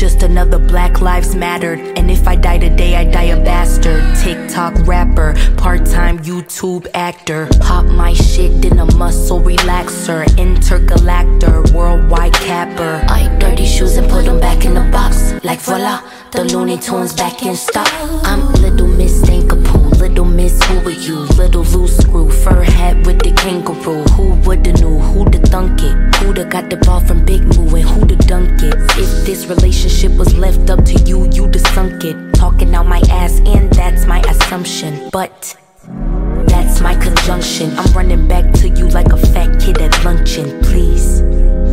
just another Black Lives Mattered. And if I die today, I die a bastard. TikTok rapper, part-time YouTube actor. Pop my shit in a muscle relaxer. Intergalactor, worldwide capper. I dirty shoes and put them back in the box. Like voila, the Looney Tunes back in stock. I'm Little Miss Stinkapoo, Little Miss who are you? Little loose screw, fur hat with the kangaroo. Who woulda knew, who'da thunk it? Who'da got the ball from Big Moo and who'da dunk it? If this relationship was left up to you, you'da sunk it. Talking out my ass and that's my assumption, but that's my conjunction. I'm running back to you like a fat kid at luncheon, please.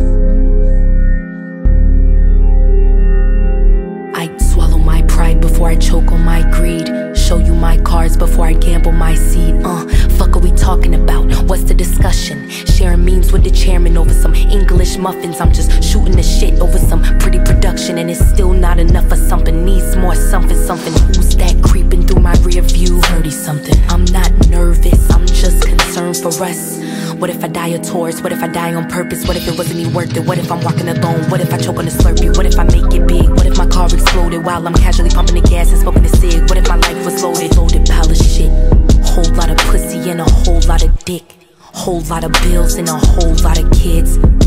I swallow my pride before I choke on my greed. Show you my cards before I gamble my seed. Fuck are we talking about? What's the discussion? Sharing memes with the chairman over some English muffins. I'm just shooting the shit over some pretty production, and it's still not enough for something. Needs more something. Who's that creeping through my rear view? 30-something. I'm not nervous, I'm just concerned for us. What if I die of Taurus? What if I die on purpose? What if it wasn't even worth it? What if I'm walking alone? What if I choke on a Slurpee? What if I make it big? What if my car exploded while I'm casually pumping the gas and smoking a cig? What if my life was loaded pile of shit? Whole lot of pussy and a whole lot of dick. Whole lot of bills and a whole lot of kids.